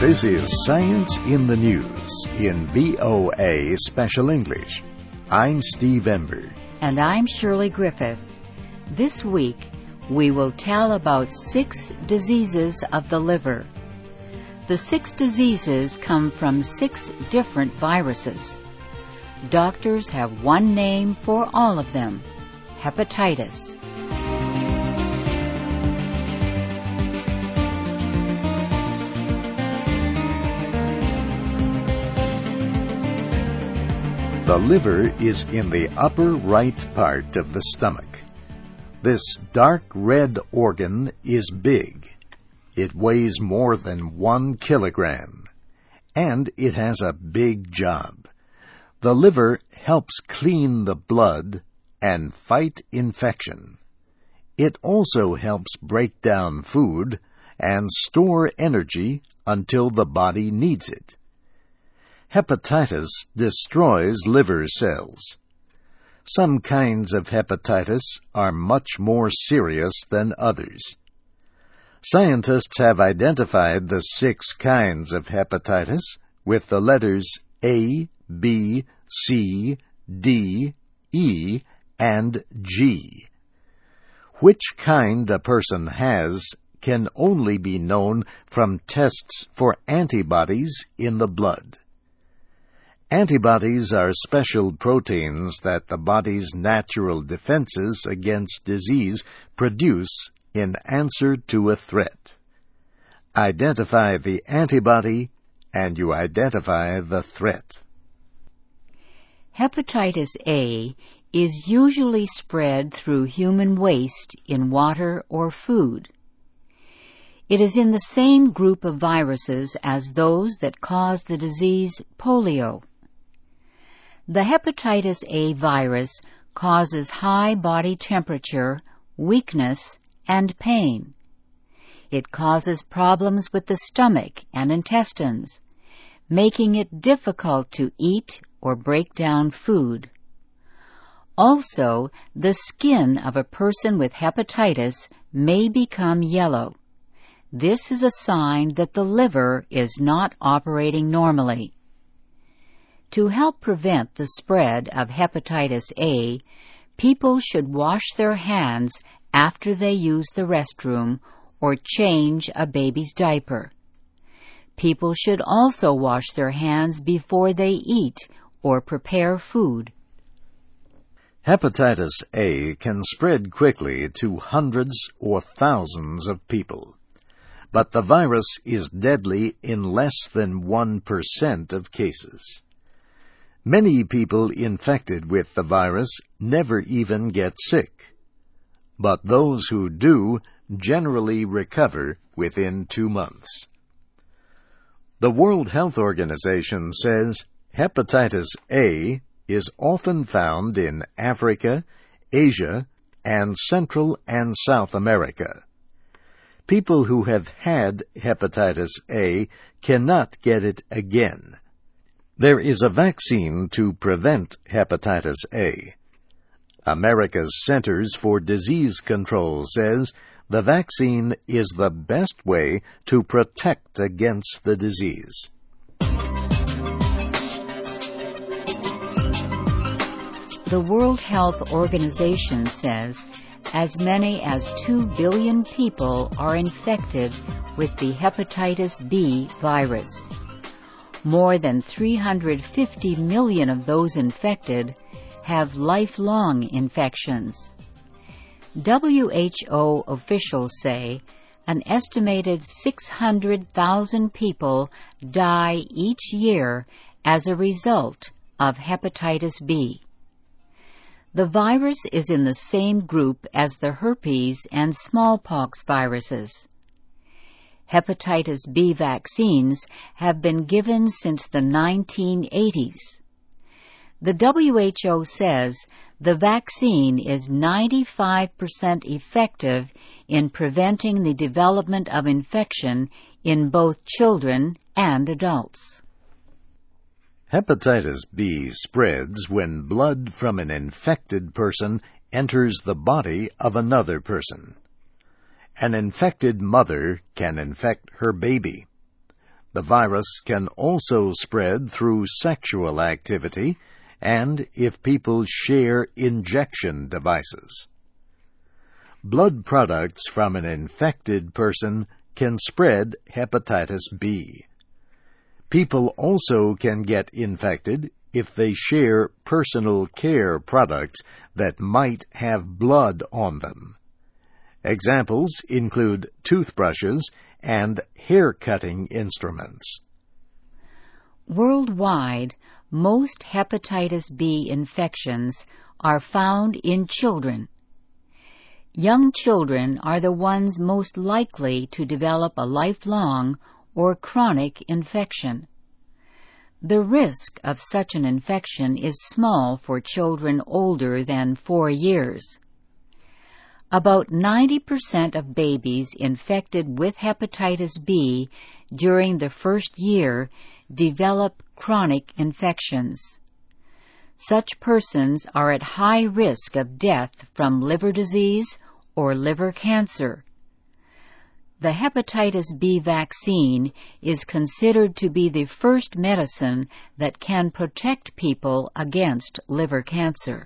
This is Science in the News in VOA Special English. I'm Steve Ember. And I'm Shirley Griffith. This week, we will tell about 6 diseases of the liver. The 6 diseases come from 6 different viruses. Doctors have one name for all of them: hepatitis. The liver is in the upper right part of the stomach. This dark red organ is big. It weighs more than 1 kilogram, and it has a big job. The liver helps clean the blood and fight infection. It also helps break down food and store energy until the body needs it. Hepatitis destroys liver cells. Some kinds of hepatitis are much more serious than others. Scientists have identified the 6 kinds of hepatitis with the letters A, B, C, D, E, and G. Which kind a person has can only be known from tests for antibodies in the blood. Antibodies are special proteins that the body's natural defenses against disease produce in answer to a threat. Identify the antibody, and you identify the threat. Hepatitis A is usually spread through human waste in water or food. It is in the same group of viruses as those that cause the disease polio. The hepatitis A virus causes high body temperature, weakness, and pain. It causes problems with the stomach and intestines, making it difficult to eat or break down food. Also, the skin of a person with hepatitis may become yellow. This is a sign that the liver is not operating normally. To help prevent the spread of hepatitis A, people should wash their hands after they use the restroom or change a baby's diaper. People should also wash their hands before they eat or prepare food. Hepatitis A can spread quickly to hundreds or thousands of people, but the virus is deadly in less than 1% of cases. Many people infected with the virus never even get sick, but those who do generally recover within 2 months. The World Health Organization says hepatitis A is often found in Africa, Asia, and Central and South America. People who have had hepatitis A cannot get it again. There is a vaccine to prevent hepatitis A. America's Centers for Disease Control says the vaccine is the best way to protect against the disease. The World Health Organization says as many as 2 billion people are infected with the hepatitis B virus. More than 350 million of those infected have lifelong infections. WHO officials say an estimated 600,000 people die each year as a result of hepatitis B. The virus is in the same group as the herpes and smallpox viruses. Hepatitis B vaccines have been given since the 1980s. The WHO says the vaccine is 95% effective in preventing the development of infection in both children and adults. Hepatitis B spreads when blood from an infected person enters the body of another person. An infected mother can infect her baby. The virus can also spread through sexual activity and if people share injection devices. Blood products from an infected person can spread hepatitis B. People also can get infected if they share personal care products that might have blood on them. Examples include toothbrushes and hair-cutting instruments. Worldwide, most hepatitis B infections are found in children. Young children are the ones most likely to develop a lifelong or chronic infection. The risk of such an infection is small for children older than 4 years. About 90% of babies infected with hepatitis B during the first year develop chronic infections. Such persons are at high risk of death from liver disease or liver cancer. The hepatitis B vaccine is considered to be the first medicine that can protect people against liver cancer.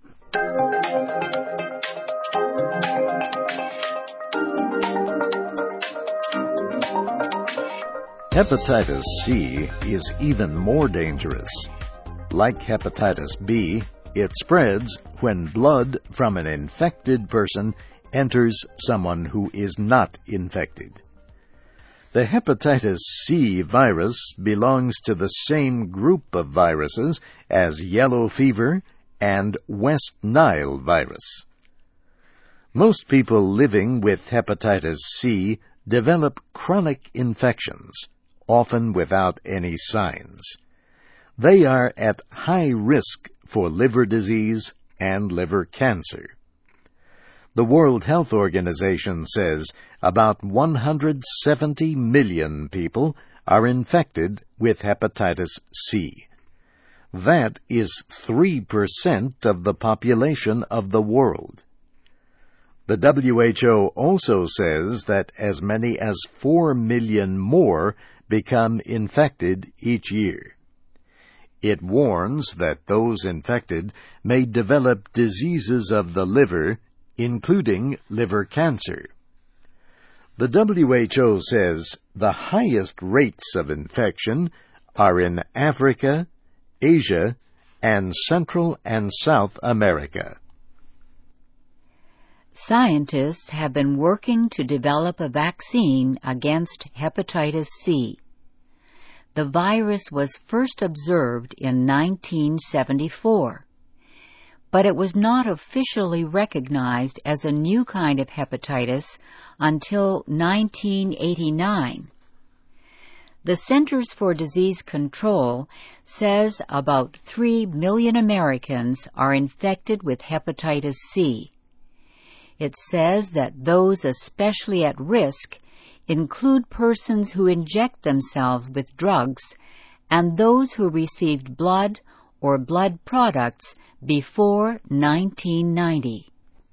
Hepatitis C is even more dangerous. Like hepatitis B, it spreads when blood from an infected person enters someone who is not infected. The hepatitis C virus belongs to the same group of viruses as yellow fever and West Nile virus. Most people living with hepatitis C develop chronic infections, often without any signs. They are at high risk for liver disease and liver cancer. The World Health Organization says about 170 million people are infected with hepatitis C. That is 3% of the population of the world. The WHO also says that as many as 4 million more become infected each year. It warns that those infected may develop diseases of the liver, including liver cancer. The WHO says the highest rates of infection are in Africa, Asia, and Central and South America. Scientists have been working to develop a vaccine against hepatitis C. The virus was first observed in 1974. But it was not officially recognized as a new kind of hepatitis until 1989. The Centers for Disease Control says about 3 million Americans are infected with hepatitis C. It says that those especially at risk include persons who inject themselves with drugs and those who received blood or blood products before 1990.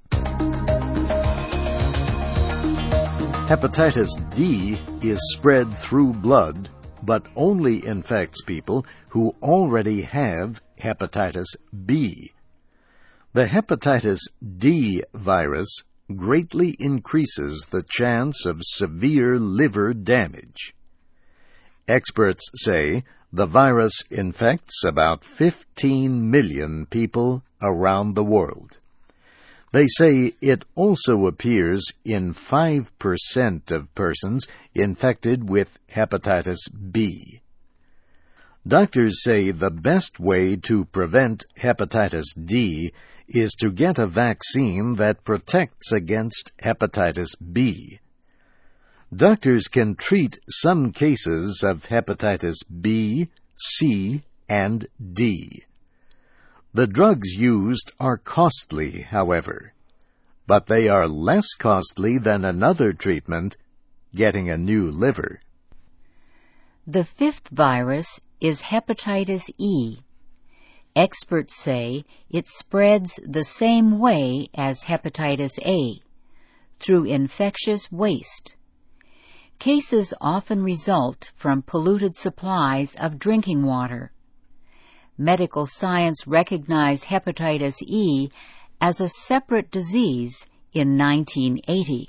Hepatitis D is spread through blood, but only infects people who already have hepatitis B. The hepatitis D virus greatly increases the chance of severe liver damage. Experts say the virus infects about 15 million people around the world. They say it also appears in 5% of persons infected with hepatitis B. Doctors say the best way to prevent hepatitis D is to get a vaccine that protects against hepatitis B. Doctors can treat some cases of hepatitis B, C, and D. The drugs used are costly, however, but they are less costly than another treatment, getting a new liver. The fifth virus is hepatitis E. Experts say it spreads the same way as hepatitis A, through infectious waste. Cases often result from polluted supplies of drinking water. Medical science recognized hepatitis E as a separate disease in 1980.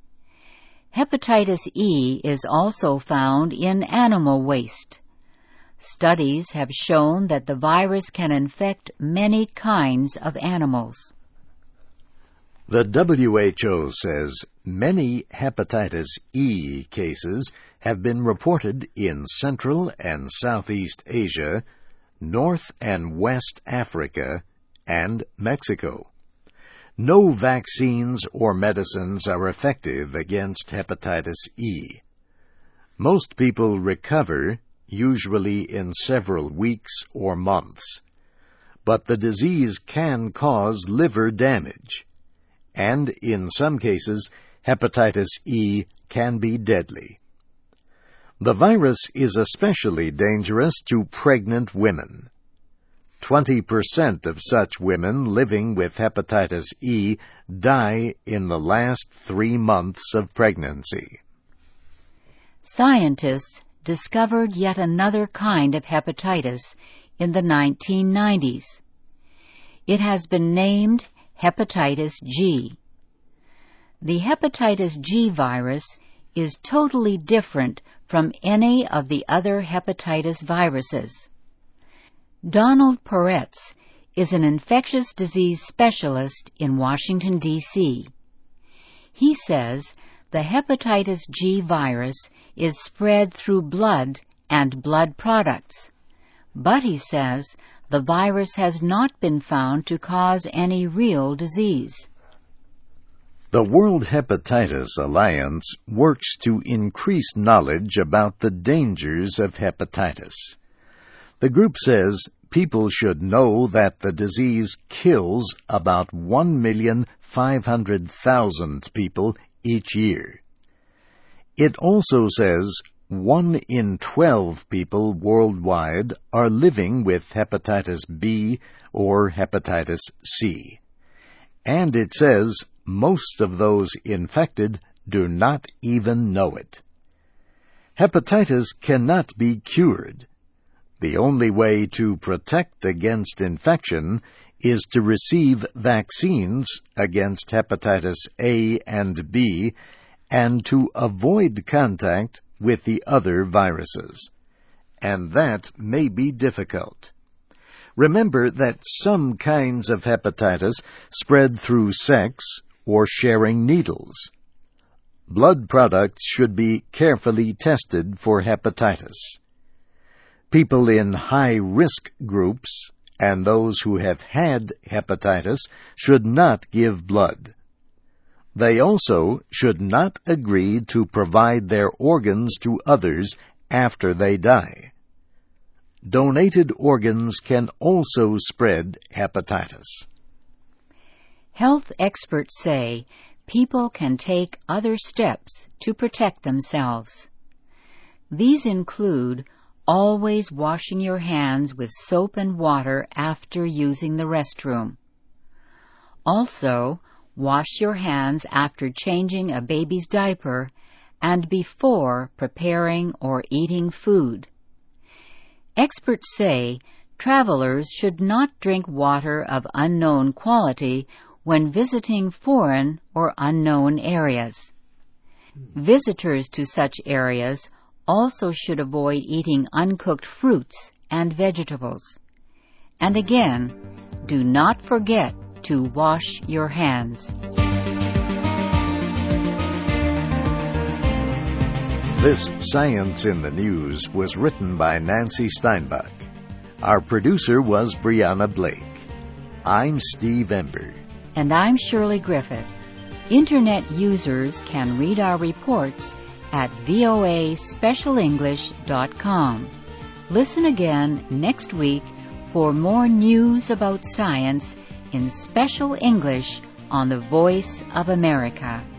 Hepatitis E is also found in animal waste. Studies have shown that the virus can infect many kinds of animals. The WHO says many hepatitis E cases have been reported in Central and Southeast Asia, North and West Africa, and Mexico. No vaccines or medicines are effective against hepatitis E. Most people recover, usually in several weeks or months. But the disease can cause liver damage, and in some cases, hepatitis E can be deadly. The virus is especially dangerous to pregnant women. 20% of such women living with hepatitis E die in the last 3 months of pregnancy. Scientists discovered yet another kind of hepatitis in the 1990s. It has been named hepatitis G. The hepatitis G virus is totally different from any of the other hepatitis viruses. Donald Peretz is an infectious disease specialist in Washington, D.C. He says the hepatitis G virus is spread through blood and blood products, but he says the virus has not been found to cause any real disease. The World Hepatitis Alliance works to increase knowledge about the dangers of hepatitis. The group says people should know that the disease kills about 1,500,000 people each year. It also says 1 in 12 people worldwide are living with hepatitis B or hepatitis C. And it says most of those infected do not even know it. Hepatitis cannot be cured. The only way to protect against infection is to receive vaccines against hepatitis A and B and to avoid contact with the other viruses. And that may be difficult. Remember that some kinds of hepatitis spread through sex or sharing needles. Blood products should be carefully tested for hepatitis. People in high-risk groups and those who have had hepatitis should not give blood. They also should not agree to provide their organs to others after they die. Donated organs can also spread hepatitis. Health experts say people can take other steps to protect themselves. These include always washing your hands with soap and water after using the restroom. Also, wash your hands after changing a baby's diaper and before preparing or eating food. Experts say travelers should not drink water of unknown quality when visiting foreign or unknown areas. Visitors to such areas also should avoid eating uncooked fruits and vegetables. And again, do not forget to wash your hands. This Science in the News was written by Nancy Steinbach. Our producer was Brianna Blake. I'm Steve Ember. And I'm Shirley Griffith. Internet users can read our reports at voaspecialenglish.com. Listen again next week for more news about science in special English on the Voice of America.